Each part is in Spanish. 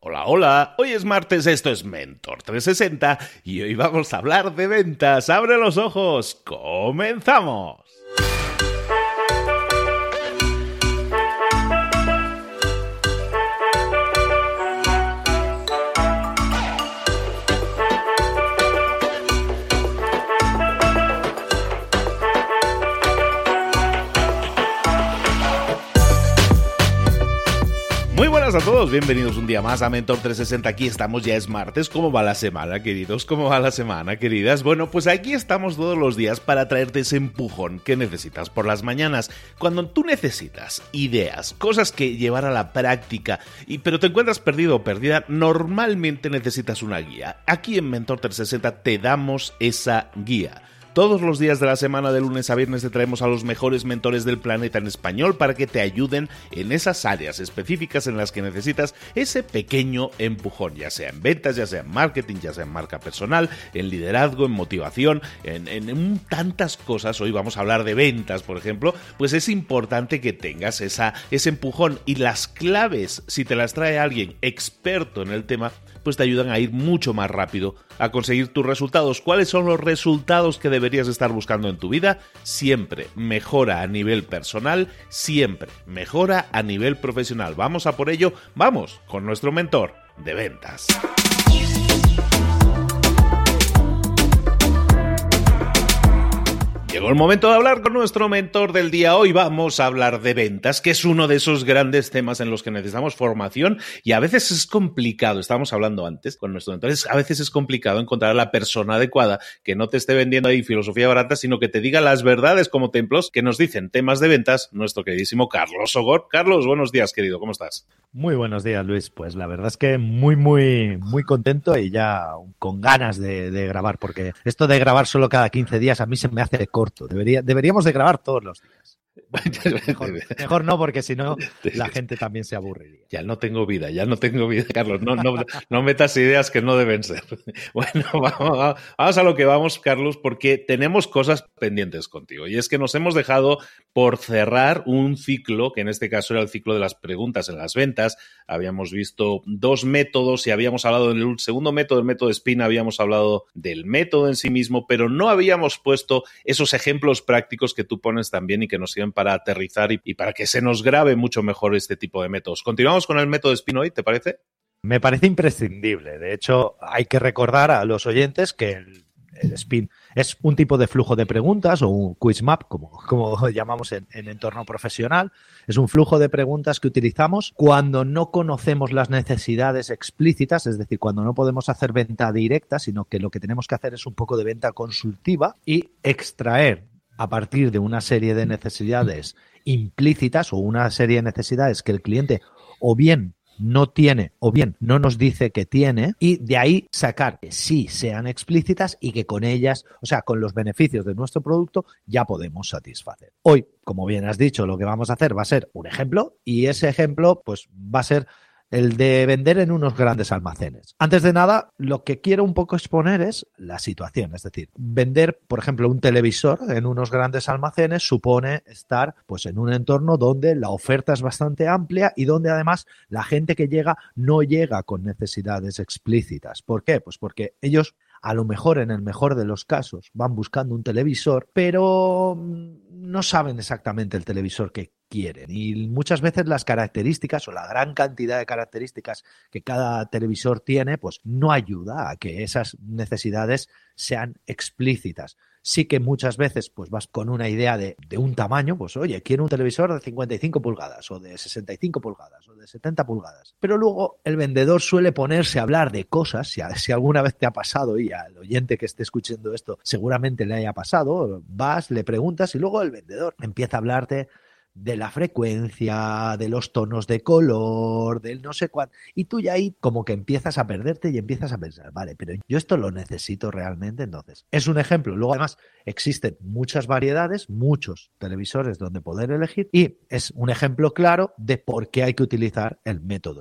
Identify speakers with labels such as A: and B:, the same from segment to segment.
A: Hola, hola, hoy es martes, esto es Mentor 360 y hoy vamos a hablar de ventas. ¡Abre los ojos! ¡Comenzamos! Muy buenas a todos, bienvenidos un día más a Mentor 360, aquí estamos, ya es martes. ¿Cómo va la semana, queridos? ¿Cómo va la semana, queridas? Bueno, pues aquí estamos todos los días para traerte ese empujón que necesitas por las mañanas. Cuando tú necesitas ideas, cosas que llevar a la práctica, pero te encuentras perdido o perdida, normalmente necesitas una guía. Aquí en Mentor 360 te damos esa guía. Todos los días de la semana, de lunes a viernes, te traemos a los mejores mentores del planeta en español para que te ayuden en esas áreas específicas en las que necesitas ese pequeño empujón, ya sea en ventas, ya sea en marketing, ya sea en marca personal, en liderazgo, en motivación, en tantas cosas. Hoy vamos a hablar de ventas, por ejemplo. Pues es importante que tengas ese empujón, y las claves, si te las trae alguien experto en el tema, pues te ayudan a ir mucho más rápido a conseguir tus resultados. ¿Cuáles son los resultados que deberías estar buscando en tu vida? Siempre mejora a nivel personal, siempre mejora a nivel profesional. Vamos a por ello, vamos con nuestro mentor de ventas. Llegó el momento de hablar con nuestro mentor del día. Hoy vamos a hablar de ventas, que es uno de esos grandes temas en los que necesitamos formación y a veces es complicado. Estábamos hablando antes con nuestro mentor. A veces es complicado encontrar a la persona adecuada que no te esté vendiendo ahí filosofía barata, sino que te diga las verdades como templos que nos dicen temas de ventas nuestro queridísimo Carlos Sogor. Carlos, buenos días, querido. ¿Cómo estás?
B: Muy buenos días, Luis. Pues la verdad es que muy contento y ya con ganas de grabar, porque esto de grabar solo cada 15 días a mí se me hace corto. Deberíamos de grabar todos los días. Mejor no, porque si no la gente también se aburriría.
A: Ya no tengo vida, Carlos. No metas ideas que no deben ser. Bueno, vamos a lo que vamos, Carlos, porque tenemos cosas pendientes contigo. Y es que nos hemos dejado por cerrar un ciclo, que en este caso era el ciclo de las preguntas en las ventas. Habíamos visto dos métodos y habíamos hablado del segundo método, el método Spin, habíamos hablado del método en sí mismo, pero no habíamos puesto esos ejemplos prácticos que tú pones también y que nos sirven para aterrizar y para que se nos grabe mucho mejor este tipo de métodos. Continuamos con el método Spin hoy, ¿te parece?
B: Me parece imprescindible. De hecho, hay que recordar a los oyentes que el Spin es un tipo de flujo de preguntas o un quiz map, como llamamos en entorno profesional. Es un flujo de preguntas que utilizamos cuando no conocemos las necesidades explícitas, es decir, cuando no podemos hacer venta directa, sino que lo que tenemos que hacer es un poco de venta consultiva y extraer a partir de una serie de necesidades implícitas o una serie de necesidades que el cliente o bien no tiene o bien no nos dice que tiene, y de ahí sacar que sí sean explícitas y que con ellas, o sea, con los beneficios de nuestro producto, ya podemos satisfacer. Hoy, como bien has dicho, lo que vamos a hacer va a ser un ejemplo, y ese ejemplo pues va a ser el de vender en unos grandes almacenes. Antes de nada, lo que quiero un poco exponer es la situación. Es decir, vender, por ejemplo, un televisor en unos grandes almacenes supone estar pues en un entorno donde la oferta es bastante amplia y donde además la gente que llega no llega con necesidades explícitas. ¿Por qué? Pues porque ellos, a lo mejor, en el mejor de los casos, van buscando un televisor, pero no saben exactamente el televisor que quieren. Y muchas veces las características o la gran cantidad de características que cada televisor tiene, pues no ayuda a que esas necesidades sean explícitas. Sí que muchas veces pues vas con una idea de un tamaño, pues oye, quiero un televisor de 55 pulgadas o de 65 pulgadas o de 70 pulgadas. Pero luego el vendedor suele ponerse a hablar de cosas, si alguna vez te ha pasado, y al oyente que esté escuchando esto seguramente le haya pasado, vas, le preguntas y luego el vendedor empieza a hablarte de la frecuencia, de los tonos de color, del no sé cuánto, y tú ya ahí como que empiezas a perderte y empiezas a pensar, vale, pero yo esto lo necesito realmente. Entonces, es un ejemplo. Luego además existen muchas variedades, muchos televisores donde poder elegir, y es un ejemplo claro de por qué hay que utilizar el método Spin.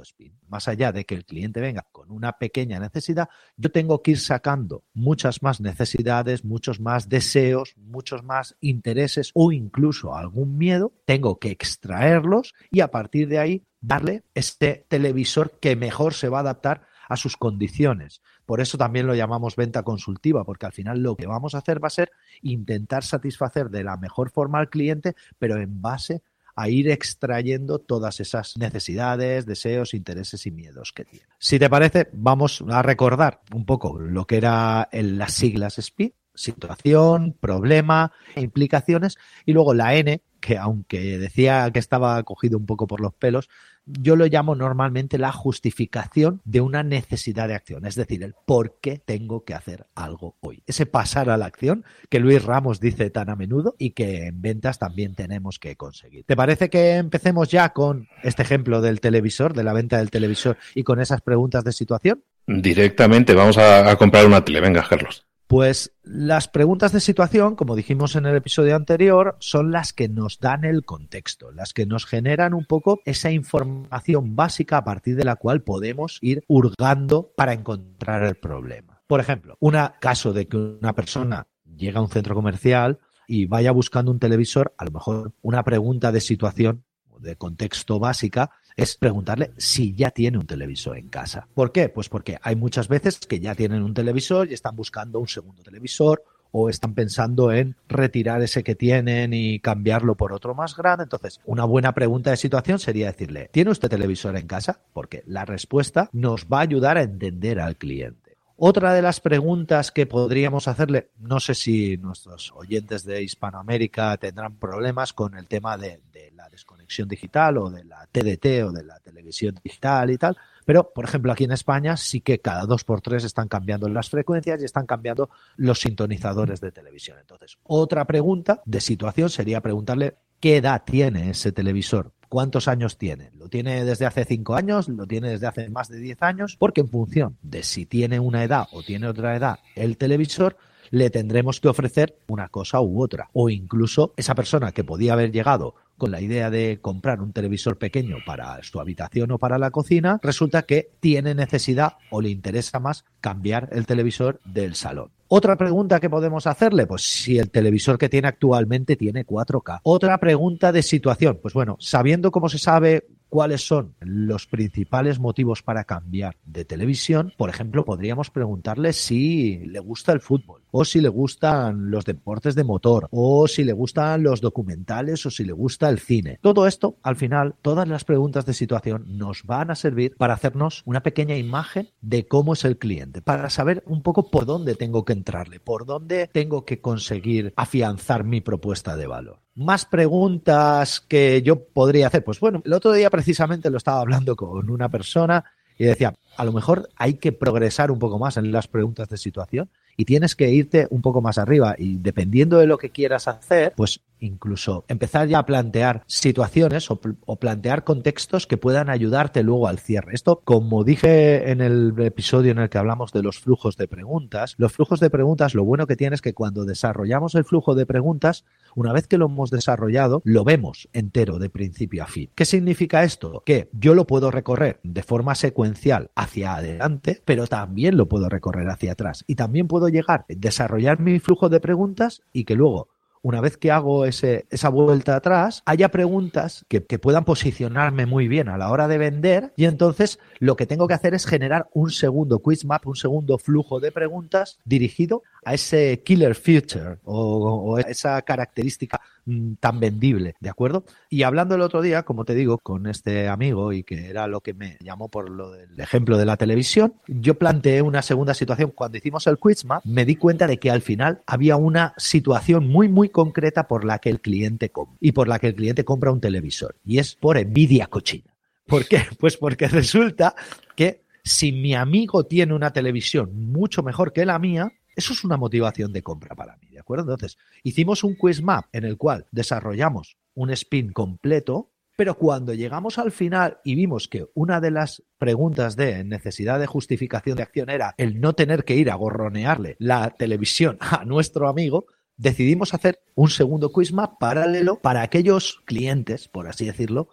B: más allá de que el cliente venga con una pequeña necesidad, yo tengo que ir sacando muchas más necesidades, muchos más deseos, muchos más intereses o incluso algún miedo, tengo que extraerlos y a partir de ahí darle este televisor que mejor se va a adaptar a sus condiciones. Por eso también lo llamamos venta consultiva, porque al final lo que vamos a hacer va a ser intentar satisfacer de la mejor forma al cliente, pero en base a ir extrayendo todas esas necesidades, deseos, intereses y miedos que tiene. Si te parece, vamos a recordar un poco lo que era las siglas SPI, situación, problema, implicaciones, y luego la N, que aunque decía que estaba cogido un poco por los pelos, yo lo llamo normalmente la justificación de una necesidad de acción, es decir, el por qué tengo que hacer algo hoy. Ese pasar a la acción que Luis Ramos dice tan a menudo y que en ventas también tenemos que conseguir. ¿Te parece que empecemos ya con este ejemplo del televisor, de la venta del televisor y con esas preguntas de situación?
C: Directamente, vamos a comprar una tele. Venga, Carlos.
B: Pues las preguntas de situación, como dijimos en el episodio anterior, son las que nos dan el contexto, las que nos generan un poco esa información básica a partir de la cual podemos ir hurgando para encontrar el problema. Por ejemplo, un caso de que una persona llega a un centro comercial y vaya buscando un televisor, a lo mejor una pregunta de situación o de contexto básica es preguntarle si ya tiene un televisor en casa. ¿Por qué? Pues porque hay muchas veces que ya tienen un televisor y están buscando un segundo televisor o están pensando en retirar ese que tienen y cambiarlo por otro más grande. Entonces, una buena pregunta de situación sería decirle, ¿tiene usted televisor en casa? Porque la respuesta nos va a ayudar a entender al cliente. Otra de las preguntas que podríamos hacerle, no sé si nuestros oyentes de Hispanoamérica tendrán problemas con el tema de la desconexión digital o de la TDT o de la televisión digital y tal, pero, por ejemplo, aquí en España sí que cada 2x3 están cambiando las frecuencias y están cambiando los sintonizadores de televisión. Entonces, otra pregunta de situación sería preguntarle qué edad tiene ese televisor. ¿Cuántos años tiene? ¿Lo tiene desde hace 5 años? ¿Lo tiene desde hace más de 10 años? Porque en función de si tiene una edad o tiene otra edad el televisor, le tendremos que ofrecer una cosa u otra. O incluso esa persona que podía haber llegado con la idea de comprar un televisor pequeño para su habitación o para la cocina, resulta que tiene necesidad o le interesa más cambiar el televisor del salón. Otra pregunta que podemos hacerle, pues si el televisor que tiene actualmente tiene 4K. Otra pregunta de situación, pues bueno, sabiendo cómo se sabe cuáles son los principales motivos para cambiar de televisión, por ejemplo, podríamos preguntarle si le gusta el fútbol, o si le gustan los deportes de motor, o si le gustan los documentales, o si le gusta el cine. Todo esto, al final, todas las preguntas de situación nos van a servir para hacernos una pequeña imagen de cómo es el cliente, para saber un poco por dónde tengo que entrarle, por dónde tengo que conseguir afianzar mi propuesta de valor. Más preguntas que yo podría hacer. Pues bueno, el otro día precisamente lo estaba hablando con una persona y decía, a lo mejor hay que progresar un poco más en las preguntas de situación y tienes que irte un poco más arriba y dependiendo de lo que quieras hacer, pues incluso empezar ya a plantear situaciones o plantear contextos que puedan ayudarte luego al cierre. Esto, como dije en el episodio en el que hablamos de los flujos de preguntas, los flujos de preguntas, lo bueno que tiene es que cuando desarrollamos el flujo de preguntas, una vez que lo hemos desarrollado, lo vemos entero de principio a fin. ¿Qué significa esto? Que yo lo puedo recorrer de forma secuencial hacia adelante, pero también lo puedo recorrer hacia atrás y también puedo llegar a desarrollar mi flujo de preguntas y que luego, una vez que hago esa vuelta atrás, haya preguntas que puedan posicionarme muy bien a la hora de vender y entonces lo que tengo que hacer es generar un segundo quiz map, un segundo flujo de preguntas dirigido a ese killer feature o esa característica tan vendible, ¿de acuerdo? Y hablando el otro día, como te digo, con este amigo y que era lo que me llamó por lo del ejemplo de la televisión, yo planteé una segunda situación. Cuando hicimos el quiz map, me di cuenta de que al final había una situación muy, muy concreta por la que el cliente compra y por la que el cliente compra un televisor y es por envidia cochina. ¿Por qué? Pues porque resulta que si mi amigo tiene una televisión mucho mejor que la mía, eso es una motivación de compra para mí, ¿de acuerdo? Entonces, hicimos un quiz map en el cual desarrollamos un spin completo, pero cuando llegamos al final y vimos que una de las preguntas de necesidad de justificación de acción era el no tener que ir a gorronearle la televisión a nuestro amigo, decidimos hacer un segundo quiz map paralelo para aquellos clientes, por así decirlo,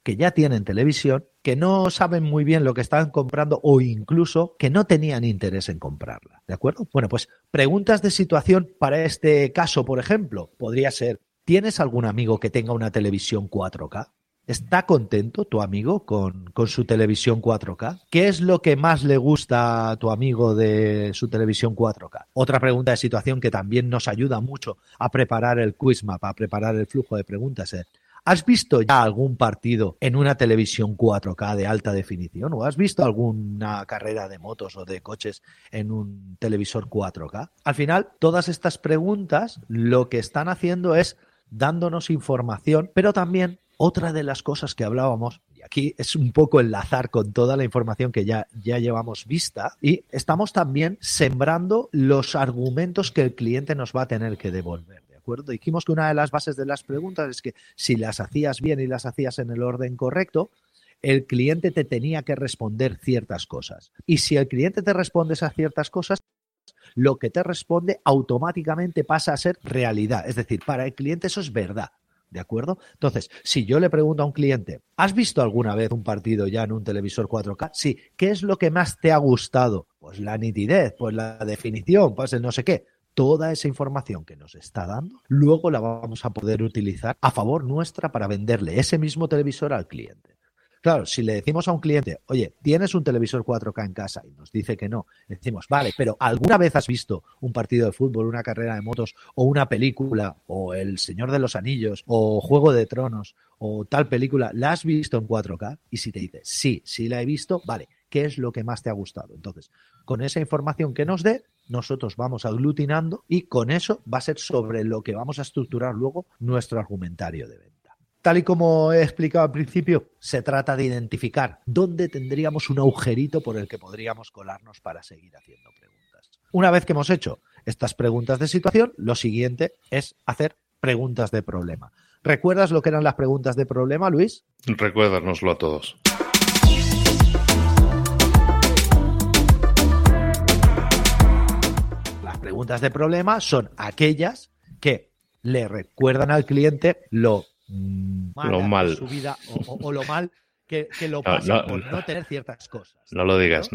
B: que ya tienen televisión, que no saben muy bien lo que están comprando o incluso que no tenían interés en comprarla, ¿de acuerdo? Bueno, pues preguntas de situación para este caso, por ejemplo, podría ser, ¿tienes algún amigo que tenga una televisión 4K? ¿Está contento tu amigo con su televisión 4K? ¿Qué es lo que más le gusta a tu amigo de su televisión 4K? Otra pregunta de situación que también nos ayuda mucho a preparar el quiz map, a preparar el flujo de preguntas es, ¿has visto ya algún partido en una televisión 4K de alta definición? ¿O has visto alguna carrera de motos o de coches en un televisor 4K? Al final, todas estas preguntas lo que están haciendo es dándonos información, pero también otra de las cosas que hablábamos, y aquí es un poco enlazar con toda la información que ya llevamos vista, y estamos también sembrando los argumentos que el cliente nos va a tener que devolver. ¿De acuerdo? Dijimos que una de las bases de las preguntas es que si las hacías bien y las hacías en el orden correcto, el cliente te tenía que responder ciertas cosas. Y si el cliente te responde esas ciertas cosas, lo que te responde automáticamente pasa a ser realidad. Es decir, para el cliente eso es verdad. ¿De acuerdo? Entonces, si yo le pregunto a un cliente, ¿has visto alguna vez un partido ya en un televisor 4K? Sí. ¿Qué es lo que más te ha gustado? Pues la nitidez, pues la definición, pues el no sé qué. Toda esa información que nos está dando, luego la vamos a poder utilizar a favor nuestra para venderle ese mismo televisor al cliente. Claro, si le decimos a un cliente, oye, ¿tienes un televisor 4K en casa? Y nos dice que no, le decimos, vale, pero ¿alguna vez has visto un partido de fútbol, una carrera de motos o una película o El Señor de los Anillos o Juego de Tronos o tal película? ¿La has visto en 4K? Y si te dice, sí, sí la he visto, vale, ¿qué es lo que más te ha gustado? Entonces, con esa información que nos dé, nosotros vamos aglutinando y con eso va a ser sobre lo que vamos a estructurar luego nuestro argumentario de venta. Tal y como he explicado al principio, se trata de identificar dónde tendríamos un agujerito por el que podríamos colarnos para seguir haciendo preguntas. Una vez que hemos hecho estas preguntas de situación, lo siguiente es hacer preguntas de problema. ¿Recuerdas lo que eran las preguntas de problema, Luis?
C: Recuérdanoslo a todos.
B: Las preguntas de problema son aquellas que le recuerdan al cliente lo mal de su vida o lo mal que lo pasa por no tener ciertas cosas.
C: No lo digas.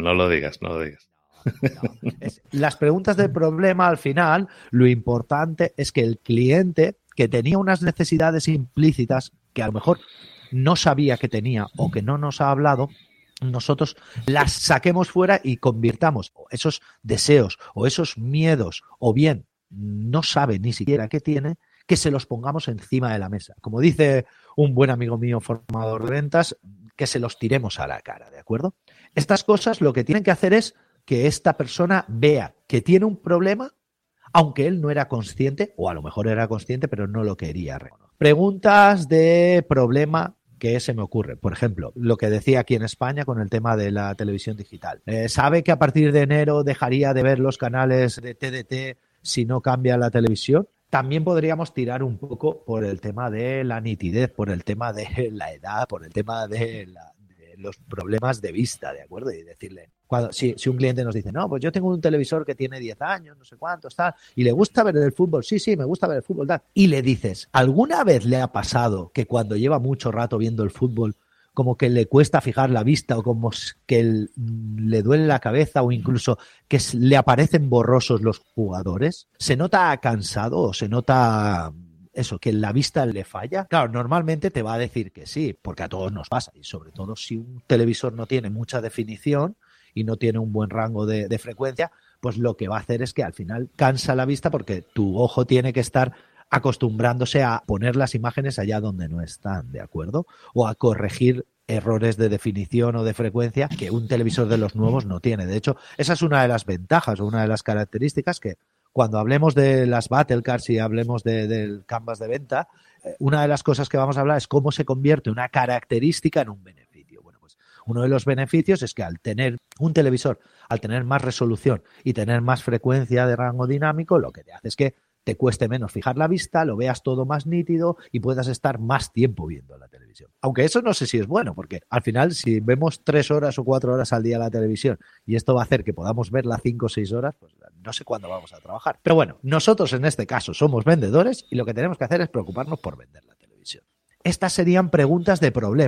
B: Las preguntas de problema, al final, lo importante es que el cliente que tenía unas necesidades implícitas que a lo mejor no sabía que tenía o que no nos ha hablado, nosotros las saquemos fuera y convirtamos esos deseos o esos miedos, o bien no sabe ni siquiera qué tiene, que se los pongamos encima de la mesa. Como dice un buen amigo mío, formador de ventas, que se los tiremos a la cara, ¿de acuerdo? Estas cosas lo que tienen que hacer es que esta persona vea que tiene un problema, aunque él no era consciente, o a lo mejor era consciente, pero no lo quería reconocer. Preguntas de problema que se me ocurre. Por ejemplo, lo que decía aquí en España con el tema de la televisión digital. ¿Sabe que a partir de enero dejaría de ver los canales de TDT si no cambia la televisión? También podríamos tirar un poco por el tema de la nitidez, por el tema de la edad, por el tema de los problemas de vista, ¿de acuerdo? Y decirle, si un cliente nos dice, no, pues yo tengo un televisor que tiene 10 años, no sé cuántos, tal, y le gusta ver el fútbol, sí, me gusta ver el fútbol, tal. Y le dices, ¿alguna vez le ha pasado que cuando lleva mucho rato viendo el fútbol, como que le cuesta fijar la vista o como que le duele la cabeza o incluso que le aparecen borrosos los jugadores? ¿Se nota cansado o se nota eso, que la vista le falla? Claro, normalmente te va a decir que sí, porque a todos nos pasa, y sobre todo si un televisor no tiene mucha definición y no tiene un buen rango de frecuencia, pues lo que va a hacer es que al final cansa la vista porque tu ojo tiene que estar acostumbrándose a poner las imágenes allá donde no están, ¿de acuerdo? O a corregir errores de definición o de frecuencia que un televisor de los nuevos no tiene. De hecho, esa es una de las ventajas o una de las características que cuando hablemos de las Battle Cards y hablemos del canvas de venta, una de las cosas que vamos a hablar es cómo se convierte una característica en un beneficio. Bueno, pues uno de los beneficios es que al tener un televisor, al tener más resolución y tener más frecuencia de rango dinámico, lo que te hace es que te cueste menos fijar la vista, lo veas todo más nítido y puedas estar más tiempo viendo la televisión. Aunque eso no sé si es bueno, porque al final si vemos 3 horas o 4 horas al día la televisión y esto va a hacer que podamos verla 5 o 6 horas, pues no sé cuándo vamos a trabajar. Pero bueno, nosotros en este caso somos vendedores y lo que tenemos que hacer es preocuparnos por vender la televisión. Estas serían preguntas de problema.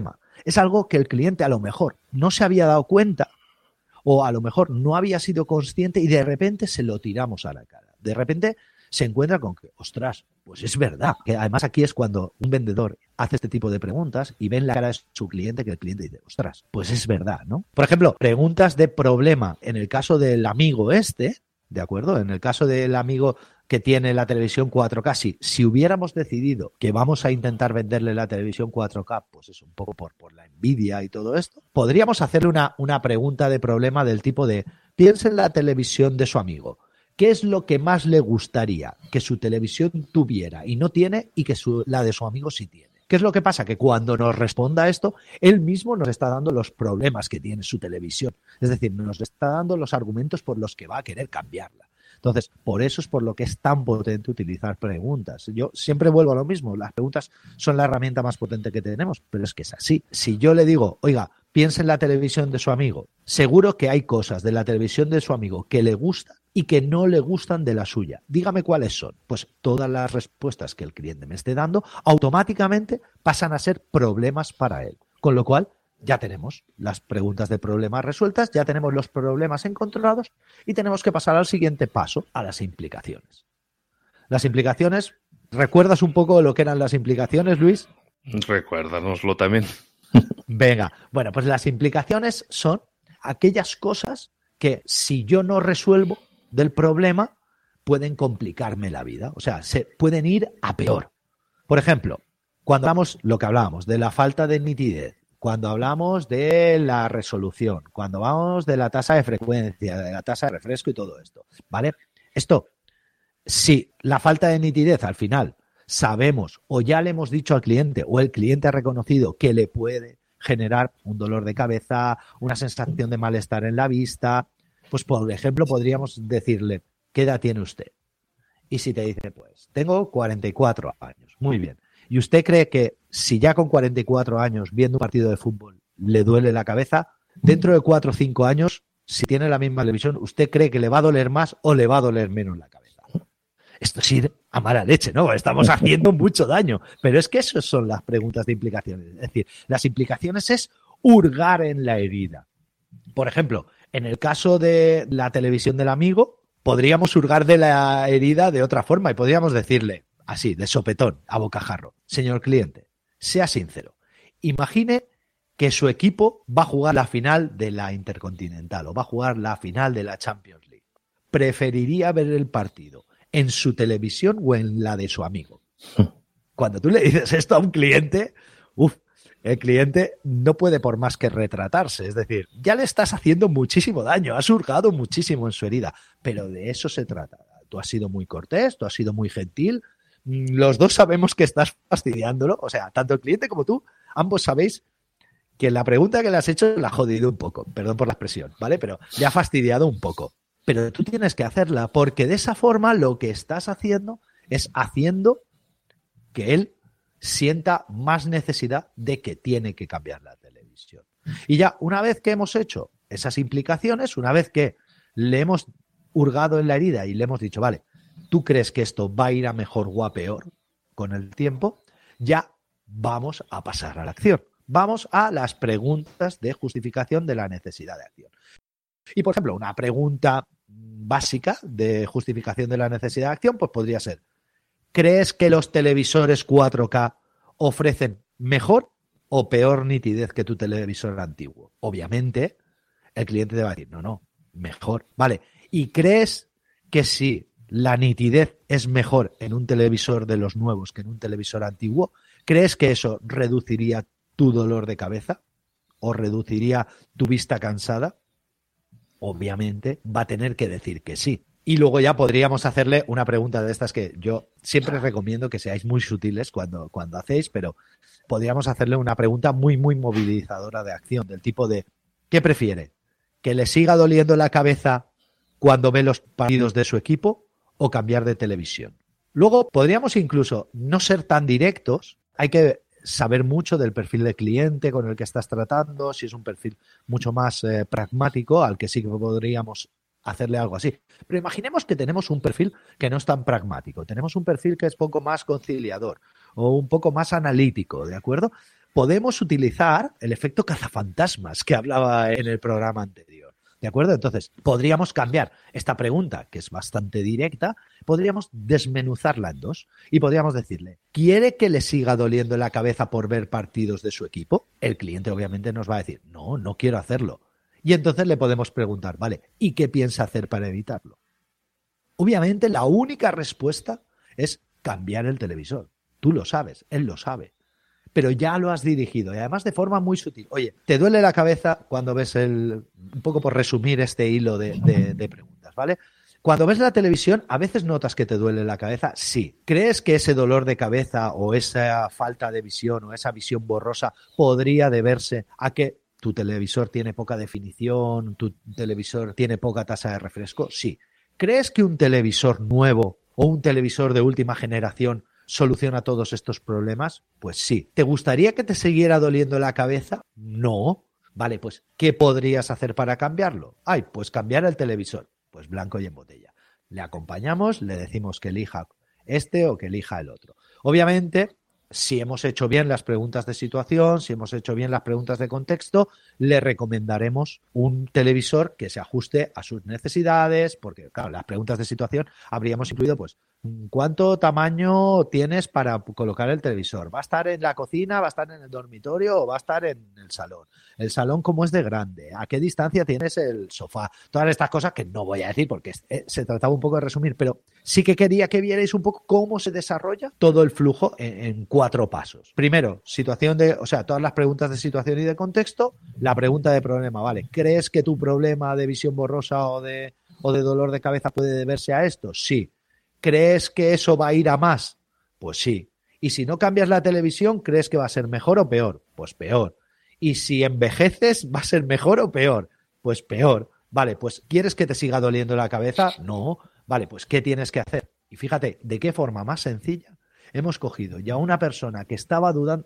B: es algo que el cliente a lo mejor no se había dado cuenta o a lo mejor no había sido consciente y de repente se lo tiramos a la cara. De repente se encuentra con que, ostras, pues es verdad. Que además aquí es cuando un vendedor hace este tipo de preguntas y ve en la cara de su cliente que el cliente dice, ostras, pues es verdad, ¿no? Por ejemplo, preguntas de problema en el caso del amigo ¿de acuerdo? En el caso del amigo que tiene la televisión 4K, si hubiéramos decidido que vamos a intentar venderle la televisión 4K, pues es un poco por la envidia y todo esto, podríamos hacerle una pregunta de problema del tipo de, piensa en la televisión de su amigo. ¿Qué es lo que más le gustaría que su televisión tuviera y no tiene y que la de su amigo sí tiene? ¿Qué es lo que pasa? Que cuando nos responda esto, él mismo nos está dando los problemas que tiene su televisión. Es decir, nos está dando los argumentos por los que va a querer cambiarla. Entonces, por eso es por lo que es tan potente utilizar preguntas. Yo siempre vuelvo a lo mismo. Las preguntas son la herramienta más potente que tenemos, pero es que es así. Si yo le digo, oiga, piensa en la televisión de su amigo, seguro que hay cosas de la televisión de su amigo que le gustan y que no le gustan de la suya. Dígame cuáles son. Pues todas las respuestas que el cliente me esté dando automáticamente pasan a ser problemas para él. Con lo cual, ya tenemos las preguntas de problemas resueltas, ya tenemos los problemas encontrados y tenemos que pasar al siguiente paso, a las implicaciones. Las implicaciones, ¿recuerdas un poco lo que eran las implicaciones, Luis?
C: Recuérdanoslo también.
B: Venga, bueno, pues las implicaciones son aquellas cosas que si yo no resuelvo del problema pueden complicarme la vida, o sea, se pueden ir a peor. Por ejemplo, cuando hablamos lo que hablábamos de la falta de nitidez, cuando hablamos de la resolución, cuando hablamos de la tasa de frecuencia, de la tasa de refresco y todo esto, ¿vale? Esto, si la falta de nitidez al final sabemos o ya le hemos dicho al cliente o el cliente ha reconocido que le puede generar un dolor de cabeza, una sensación de malestar en la vista, pues por ejemplo podríamos decirle, ¿qué edad tiene usted? Y si te dice, pues tengo 44 años, muy bien. ¿Y usted cree que si ya con 44 años viendo un partido de fútbol le duele la cabeza, dentro de 4 o 5 años, si tiene la misma televisión, ¿usted cree que le va a doler más o le va a doler menos la cabeza? Esto es ir a mala leche, ¿no? Estamos haciendo mucho daño. Pero es que esas son las preguntas de implicaciones. Es decir, las implicaciones es hurgar en la herida. Por ejemplo, en el caso de la televisión del amigo, podríamos hurgar de la herida de otra forma y podríamos decirle, así, de sopetón, a bocajarro, señor cliente, sea sincero. Imagine que su equipo va a jugar la final de la Intercontinental o va a jugar la final de la Champions League. ¿Preferiría ver el partido en su televisión o en la de su amigo? Cuando tú le dices esto a un cliente, el cliente no puede por más que retratarse. Es decir, ya le estás haciendo muchísimo daño, has hurgado muchísimo en su herida, pero de eso se trata. Tú has sido muy cortés, tú has sido muy gentil, los dos sabemos que estás fastidiándolo, o sea, tanto el cliente como tú, ambos sabéis que la pregunta que le has hecho la ha jodido un poco, perdón por la expresión, ¿vale? Pero le ha fastidiado un poco. Pero tú tienes que hacerla porque de esa forma lo que estás haciendo es haciendo que él sienta más necesidad de que tiene que cambiar la televisión. Y ya una vez que hemos hecho esas implicaciones, una vez que le hemos hurgado en la herida y le hemos dicho, vale, ¿tú crees que esto va a ir a mejor o a peor con el tiempo? Ya vamos a pasar a la acción. Vamos a las preguntas de justificación de la necesidad de acción. Y, por ejemplo, una pregunta básica de justificación de la necesidad de acción, pues podría ser, ¿crees que los televisores 4K ofrecen mejor o peor nitidez que tu televisor antiguo? Obviamente, el cliente te va a decir, no, mejor. Vale, ¿y crees que si la nitidez es mejor en un televisor de los nuevos que en un televisor antiguo, crees que eso reduciría tu dolor de cabeza o reduciría tu vista cansada? Obviamente va a tener que decir que sí. Y luego ya podríamos hacerle una pregunta de estas que yo siempre recomiendo que seáis muy sutiles cuando hacéis, pero podríamos hacerle una pregunta muy, muy movilizadora de acción, del tipo de ¿qué prefiere? ¿Que le siga doliendo la cabeza cuando ve los partidos de su equipo o cambiar de televisión? Luego podríamos incluso no ser tan directos, hay que saber mucho del perfil de cliente con el que estás tratando, si es un perfil mucho más pragmático, al que sí que podríamos hacerle algo así. Pero imaginemos que tenemos un perfil que no es tan pragmático, tenemos un perfil que es poco más conciliador o un poco más analítico, ¿de acuerdo? podemos utilizar el efecto cazafantasmas que hablaba en el programa anterior. ¿De acuerdo? Entonces, podríamos cambiar esta pregunta, que es bastante directa, podríamos desmenuzarla en dos y podríamos decirle, ¿quiere que le siga doliendo la cabeza por ver partidos de su equipo? El cliente obviamente nos va a decir, no, no quiero hacerlo. Y entonces le podemos preguntar, vale, ¿y qué piensa hacer para evitarlo? Obviamente la única respuesta es cambiar el televisor. Tú lo sabes, él lo sabe. Pero ya lo has dirigido y además de forma muy sutil. Oye, ¿te duele la cabeza cuando ves un poco por resumir este hilo de preguntas, ¿vale? Cuando ves la televisión, ¿a veces notas que te duele la cabeza? Sí. ¿Crees que ese dolor de cabeza o esa falta de visión o esa visión borrosa podría deberse a que tu televisor tiene poca definición, tu televisor tiene poca tasa de refresco? Sí. ¿Crees que un televisor nuevo o un televisor de última generación soluciona todos estos problemas? Pues sí. ¿Te gustaría que te siguiera doliendo la cabeza? No. Vale, pues ¿qué podrías hacer para cambiarlo? Ay, pues cambiar el televisor. Pues blanco y en botella. Le acompañamos, le decimos que elija este o que elija el otro. Obviamente, si hemos hecho bien las preguntas de situación, si hemos hecho bien las preguntas de contexto, le recomendaremos un televisor que se ajuste a sus necesidades, porque, claro, las preguntas de situación habríamos incluido, pues, ¿cuánto tamaño tienes para colocar el televisor? ¿Va a estar en la cocina, va a estar en el dormitorio o va a estar en el salón? ¿El salón cómo es de grande? ¿A qué distancia tienes el sofá? Todas estas cosas que no voy a decir porque se trataba un poco de resumir, pero sí que quería que vierais un poco cómo se desarrolla todo el flujo en 4 pasos. Primero, todas las preguntas de situación y de contexto. La pregunta de problema, ¿vale? ¿Crees que tu problema de visión borrosa o de dolor de cabeza puede deberse a esto? Sí. ¿Crees que eso va a ir a más? Pues sí. Y si no cambias la televisión, ¿crees que va a ser mejor o peor? Pues peor. Y si envejeces, ¿va a ser mejor o peor? Pues peor. Vale, pues ¿quieres que te siga doliendo la cabeza? No. Vale, pues ¿qué tienes que hacer? Y fíjate, de qué forma más sencilla hemos cogido ya una persona que estaba dudando.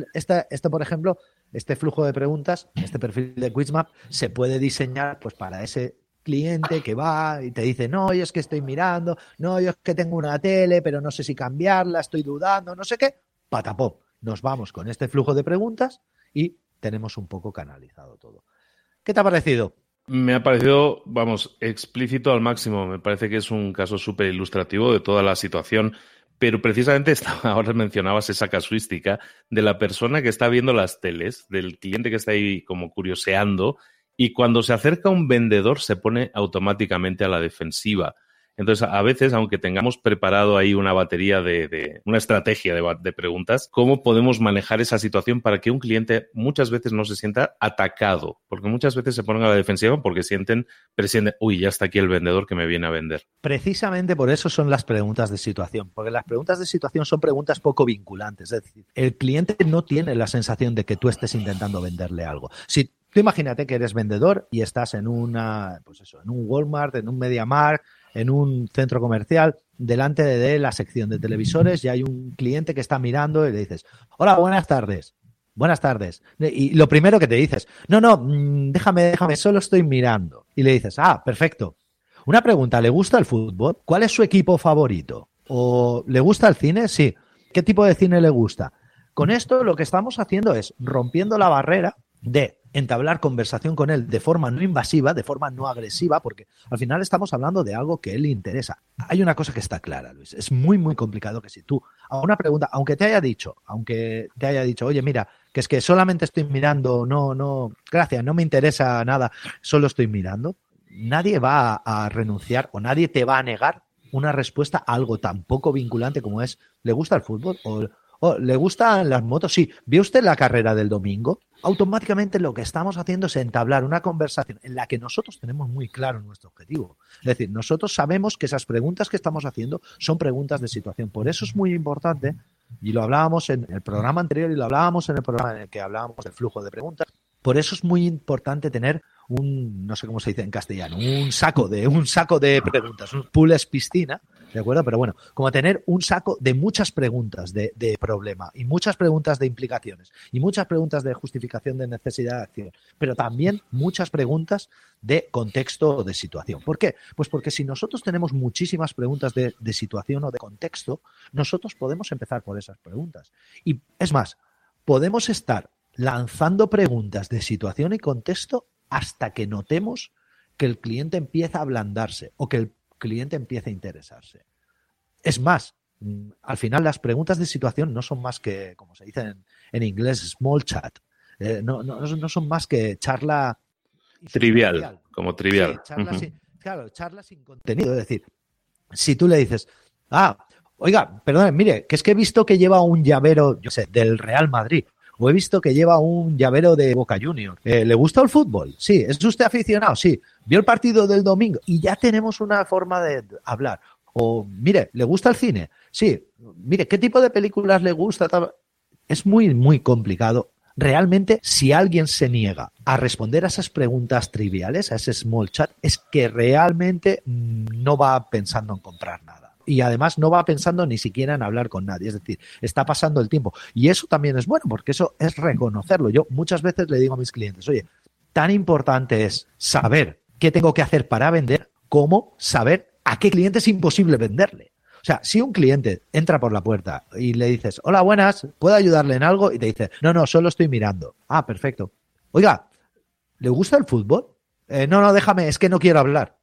B: Por ejemplo, este flujo de preguntas, este perfil de QuizMap, se puede diseñar pues para ese cliente que va y te dice, no, yo es que estoy mirando, no, yo es que tengo una tele, pero no sé si cambiarla, estoy dudando, no sé qué. Patapó. Nos vamos con este flujo de preguntas y tenemos un poco canalizado todo. ¿Qué te ha parecido?
C: Me ha parecido, explícito al máximo. Me parece que es un caso súper ilustrativo de toda la situación. Pero precisamente ahora mencionabas esa casuística de la persona que está viendo las teles, del cliente que está ahí como curioseando, y cuando se acerca un vendedor se pone automáticamente a la defensiva. Entonces, a veces, aunque tengamos preparado ahí una batería una estrategia de preguntas, ¿cómo podemos manejar esa situación para que un cliente muchas veces no se sienta atacado? Porque muchas veces se ponen a la defensiva porque presienten, uy, ya está aquí el vendedor que me viene a vender.
B: Precisamente por eso son las preguntas de situación, porque las preguntas de situación son preguntas poco vinculantes. Es decir, el cliente no tiene la sensación de que tú estés intentando venderle algo. Si tú imagínate que eres vendedor y estás en en un Walmart, en un MediaMarkt, en un centro comercial, delante de la sección de televisores, y hay un cliente que está mirando y le dices, hola, buenas tardes. Buenas tardes. Y lo primero que te dices, no, déjame, solo estoy mirando. Y le dices, perfecto. Una pregunta, ¿le gusta el fútbol? ¿Cuál es su equipo favorito? ¿O le gusta el cine? Sí. ¿Qué tipo de cine le gusta? Con esto lo que estamos haciendo es rompiendo la barrera de entablar conversación con él de forma no invasiva, de forma no agresiva, porque al final estamos hablando de algo que a él le interesa. Hay una cosa que está clara, Luis, es muy, muy complicado que si tú a una pregunta, aunque te haya dicho, oye, mira, que es que solamente estoy mirando, no, gracias, no me interesa nada, solo estoy mirando, nadie va a renunciar o nadie te va a negar una respuesta a algo tan poco vinculante como es, ¿le gusta el fútbol? ¿O le gustan las motos? Sí. ¿Vio usted la carrera del domingo? Automáticamente lo que estamos haciendo es entablar una conversación en la que nosotros tenemos muy claro nuestro objetivo. Es decir, nosotros sabemos que esas preguntas que estamos haciendo son preguntas de situación. Por eso es muy importante, y lo hablábamos en el programa anterior y lo hablábamos en el programa en el que hablábamos del flujo de preguntas, por eso es muy importante tener no sé cómo se dice en castellano, un saco de preguntas, un pool es piscina, ¿de acuerdo? Pero bueno, como tener un saco de muchas preguntas de problema y muchas preguntas de implicaciones y muchas preguntas de justificación de necesidad de acción, pero también muchas preguntas de contexto o de situación. ¿Por qué? Pues porque si nosotros tenemos muchísimas preguntas de situación o de contexto, nosotros podemos empezar por esas preguntas. Y es más, podemos estar lanzando preguntas de situación y contexto hasta que notemos que el cliente empieza a ablandarse o que el cliente empieza a interesarse. Es más, al final las preguntas de situación no son más que, como se dice en inglés, small chat. No son más que charla
C: trivial, como trivial.
B: Sí, charla sin contenido. Es decir, si tú le dices, oiga, perdón, mire, que es que he visto que lleva un llavero, yo sé, del Real Madrid, o he visto que lleva un llavero de Boca Juniors. ¿Le gusta el fútbol? Sí. ¿Es usted aficionado? Sí. ¿Vio el partido del domingo? Y ya tenemos una forma de hablar. O, mire, ¿le gusta el cine? Sí. Mire, ¿qué tipo de películas le gusta? Es muy, muy complicado. Realmente, si alguien se niega a responder a esas preguntas triviales, a ese small chat, es que realmente no va pensando en comprar nada. Y además no va pensando ni siquiera en hablar con nadie. Es decir, está pasando el tiempo. Y eso también es bueno, porque eso es reconocerlo. Yo muchas veces le digo a mis clientes, oye, tan importante es saber qué tengo que hacer para vender como saber a qué cliente es imposible venderle. O sea, si un cliente entra por la puerta y le dices, hola, buenas, ¿puedo ayudarle en algo? Y te dice, no, solo estoy mirando. Ah, perfecto. Oiga, ¿le gusta el fútbol? No, déjame, es que no quiero hablar.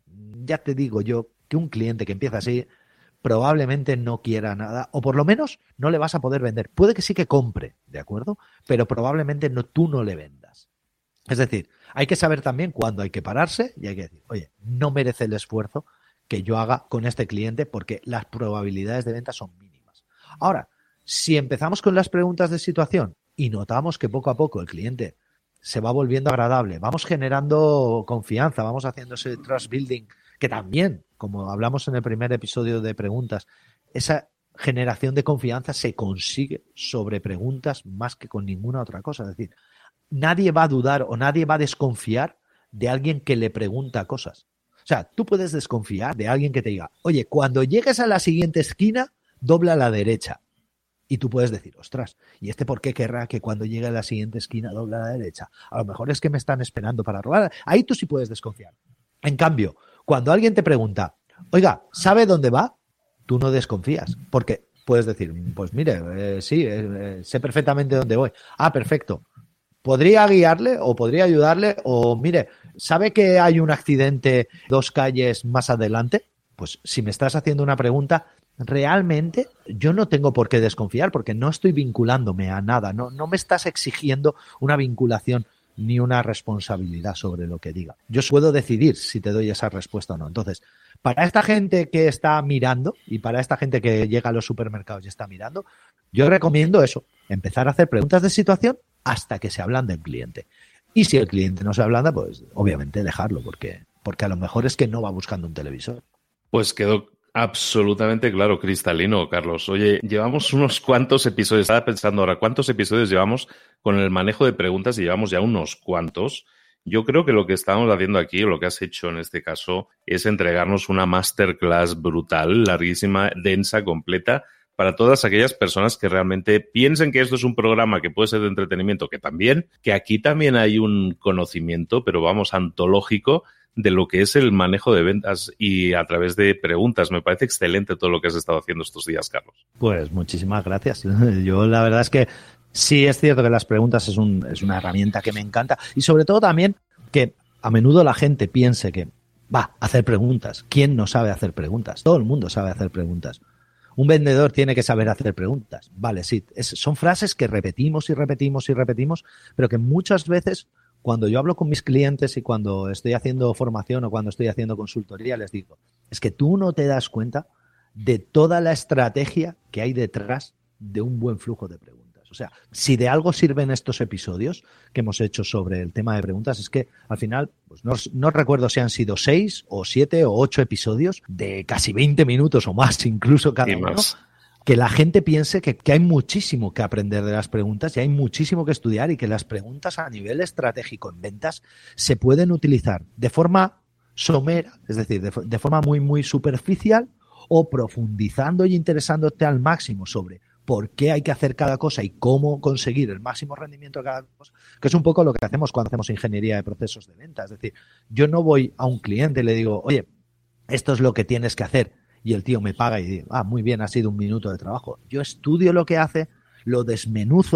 B: Ya te digo yo que un cliente que empieza así probablemente no quiera nada, o por lo menos no le vas a poder vender. Puede que sí que compre, ¿de acuerdo? Pero probablemente tú no le vendas. Es decir, hay que saber también cuándo hay que pararse y hay que decir, oye, no merece el esfuerzo que yo haga con este cliente porque las probabilidades de venta son mínimas. Ahora, si empezamos con las preguntas de situación y notamos que poco a poco el cliente se va volviendo agradable, vamos generando confianza, vamos haciendo ese trust building, que también, como hablamos en el primer episodio de preguntas, esa generación de confianza se consigue sobre preguntas más que con ninguna otra cosa. Es decir, nadie va a dudar o nadie va a desconfiar de alguien que le pregunta cosas. O sea, tú puedes desconfiar de alguien que te diga, oye, cuando llegues a la siguiente esquina, dobla a la derecha. Y tú puedes decir, ostras, ¿y este por qué querrá que cuando llegue a la siguiente esquina dobla a la derecha? A lo mejor es que me están esperando para robar. Ahí tú sí puedes desconfiar. En cambio, cuando alguien te pregunta, oiga, ¿sabe dónde va? Tú no desconfías, porque puedes decir, pues mire, sí, sé perfectamente dónde voy. Ah, perfecto. ¿Podría guiarle o podría ayudarle? O mire, ¿sabe que hay un accidente 2 calles más adelante? Pues si me estás haciendo una pregunta, realmente yo no tengo por qué desconfiar porque no estoy vinculándome a nada. No me estás exigiendo una vinculación ni una responsabilidad sobre lo que diga. Yo puedo decidir si te doy esa respuesta o no. Entonces, para esta gente que está mirando y para esta gente que llega a los supermercados y está mirando, yo recomiendo eso, empezar a hacer preguntas de situación hasta que se ablande el cliente. Y si el cliente no se ablanda, pues obviamente dejarlo, porque a lo mejor es que no va buscando un televisor.
C: Pues quedó absolutamente claro, cristalino, Carlos. Oye, llevamos unos cuantos episodios, estaba pensando ahora, ¿cuántos episodios llevamos con el manejo de preguntas? Y llevamos ya unos cuantos. Yo creo que lo que estamos haciendo aquí, o lo que has hecho en este caso, es entregarnos una masterclass brutal, larguísima, densa, completa, para todas aquellas personas que realmente piensen que esto es un programa que puede ser de entretenimiento, que también, que aquí también hay un conocimiento, pero vamos, antológico, de lo que es el manejo de ventas y a través de preguntas. Me parece excelente todo lo que has estado haciendo estos días, Carlos.
B: Pues muchísimas gracias. Yo la verdad es que sí es cierto que las preguntas es una herramienta que me encanta y sobre todo también que a menudo la gente piense que va a hacer preguntas. ¿Quién no sabe hacer preguntas? Todo el mundo sabe hacer preguntas. Un vendedor tiene que saber hacer preguntas. Vale, sí, son frases que repetimos y repetimos y repetimos, pero que muchas veces cuando yo hablo con mis clientes y cuando estoy haciendo formación o cuando estoy haciendo consultoría, les digo, es que tú no te das cuenta de toda la estrategia que hay detrás de un buen flujo de preguntas. O sea, si de algo sirven estos episodios que hemos hecho sobre el tema de preguntas, es que al final, pues no recuerdo si han sido 6 o 7 o 8 episodios de casi 20 minutos o más incluso cada uno, que la gente piense que hay muchísimo que aprender de las preguntas y hay muchísimo que estudiar y que las preguntas a nivel estratégico en ventas se pueden utilizar de forma somera, es decir, de forma muy, muy superficial o profundizando y interesándote al máximo sobre por qué hay que hacer cada cosa y cómo conseguir el máximo rendimiento de cada cosa, que es un poco lo que hacemos cuando hacemos ingeniería de procesos de venta. Es decir, yo no voy a un cliente y le digo, oye, esto es lo que tienes que hacer, y el tío me paga y digo, muy bien, ha sido un minuto de trabajo. Yo estudio lo que hace, lo desmenuzo,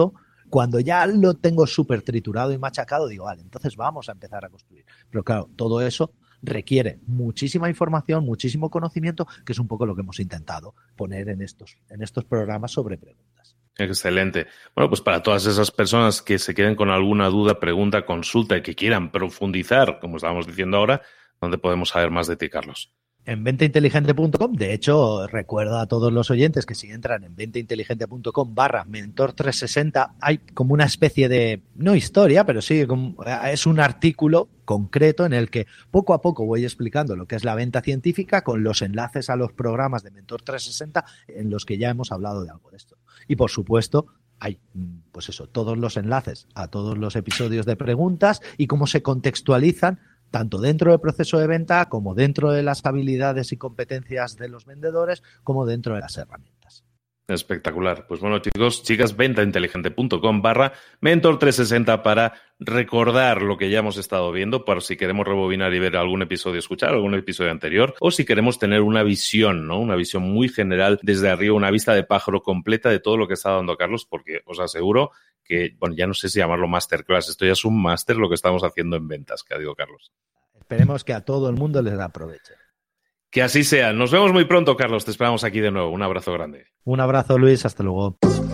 B: Cuando ya lo tengo súper triturado y machacado, digo, vale, entonces vamos a empezar a construir. Pero claro, todo eso requiere muchísima información, muchísimo conocimiento, que es un poco lo que hemos intentado poner en estos programas sobre preguntas.
C: Excelente. Bueno, pues para todas esas personas que se queden con alguna duda, pregunta, consulta y que quieran profundizar, como estábamos diciendo ahora, ¿dónde podemos saber más de ti, Carlos?
B: En ventainteligente.com, de hecho, recuerdo a todos los oyentes que si entran en ventainteligente.com/mentor360 hay como una especie de, no historia, pero sí, es un artículo concreto en el que poco a poco voy explicando lo que es la venta científica con los enlaces a los programas de Mentor 360 en los que ya hemos hablado de algo de esto. Y por supuesto, hay, pues eso, todos los enlaces a todos los episodios de preguntas y cómo se contextualizan tanto dentro del proceso de venta como dentro de las habilidades y competencias de los vendedores, como dentro de las herramientas.
C: Espectacular. Pues bueno, chicos, chicas, ventainteligente.com/mentor360 para recordar lo que ya hemos estado viendo, por si queremos rebobinar y ver algún episodio, escuchar algún episodio anterior, o si queremos tener una visión, ¿no? Una visión muy general desde arriba, una vista de pájaro completa de todo lo que está dando Carlos, porque os aseguro que, bueno, ya no sé si llamarlo masterclass, esto ya es un máster lo que estamos haciendo en ventas, que ha dicho Carlos.
B: Esperemos que a todo el mundo les aproveche.
C: Que así sea. Nos vemos muy pronto, Carlos. Te esperamos aquí de nuevo. Un abrazo grande.
B: Un abrazo, Luis. Hasta luego.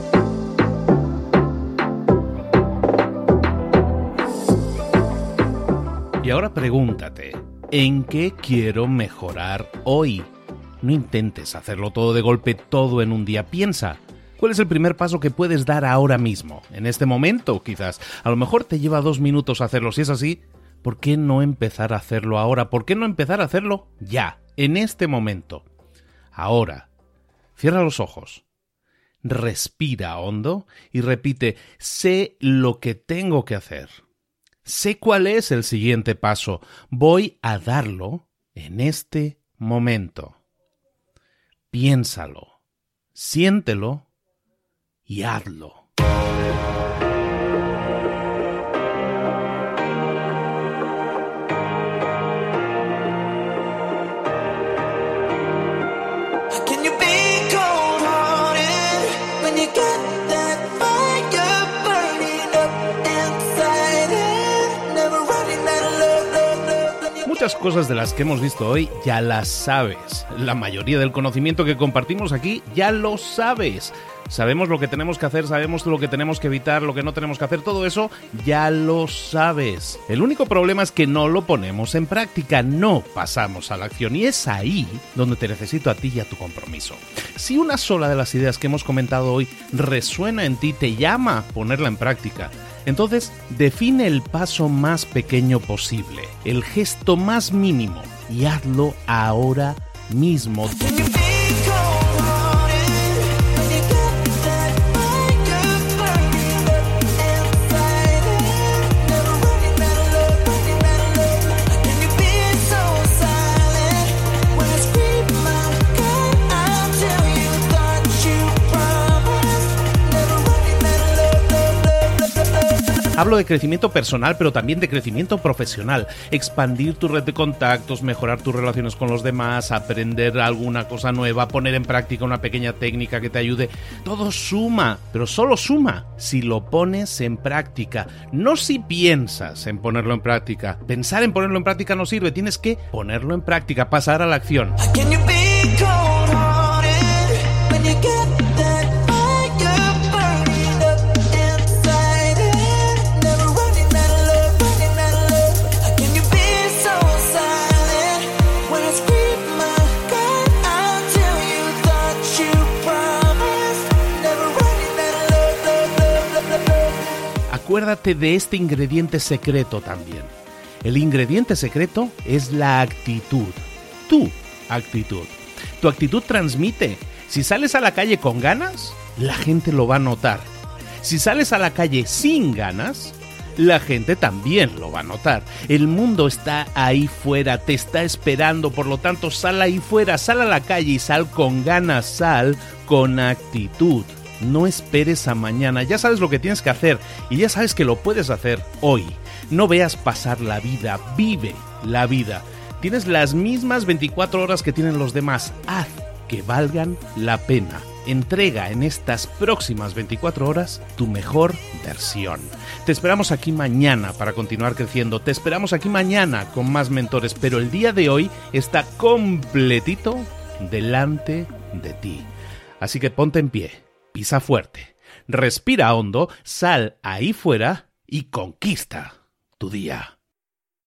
A: Y ahora pregúntate, ¿en qué quiero mejorar hoy? No intentes hacerlo todo de golpe, todo en un día. Piensa, ¿cuál es el primer paso que puedes dar ahora mismo? En este momento, quizás. A lo mejor te lleva 2 minutos hacerlo. Si es así, ¿por qué no empezar a hacerlo ahora? ¿Por qué no empezar a hacerlo ya? En este momento. Ahora. Cierra los ojos. Respira hondo y repite, sé lo que tengo que hacer. Sé cuál es el siguiente paso. Voy a darlo en este momento. Piénsalo, siéntelo y hazlo. Muchas cosas de las que hemos visto hoy ya las sabes. La mayoría del conocimiento que compartimos aquí ya lo sabes. Sabemos lo que tenemos que hacer, sabemos lo que tenemos que evitar, lo que no tenemos que hacer, todo eso ya lo sabes. El único problema es que no lo ponemos en práctica, no pasamos a la acción y es ahí donde te necesito a ti y a tu compromiso. Si una sola de las ideas que hemos comentado hoy resuena en ti, te llama a ponerla en práctica, entonces define el paso más pequeño posible, el gesto más mínimo y hazlo ahora mismo. Hablo de crecimiento personal, pero también de crecimiento profesional. Expandir tu red de contactos, mejorar tus relaciones con los demás, aprender alguna cosa nueva, poner en práctica una pequeña técnica que te ayude. Todo suma, pero solo suma si lo pones en práctica. No si piensas en ponerlo en práctica. Pensar en ponerlo en práctica no sirve. Tienes que ponerlo en práctica, pasar a la acción. Acuérdate de este ingrediente secreto también. El ingrediente secreto es la actitud. Tu actitud. Tu actitud transmite. Si sales a la calle con ganas, la gente lo va a notar. Si sales a la calle sin ganas, la gente también lo va a notar. El mundo está ahí fuera, te está esperando, por lo tanto sal ahí fuera, sal a la calle y sal con ganas, sal con actitud. No esperes a mañana, ya sabes lo que tienes que hacer y ya sabes que lo puedes hacer hoy. No veas pasar la vida, vive la vida. Tienes las mismas 24 horas que tienen los demás, haz que valgan la pena entrega en estas próximas 24 horas tu mejor versión. Te esperamos aquí mañana para continuar creciendo. Te esperamos aquí mañana con más mentores, pero el día de hoy está completito delante de ti. Así que ponte en pie, pisa fuerte, respira hondo, sal ahí fuera y conquista tu día.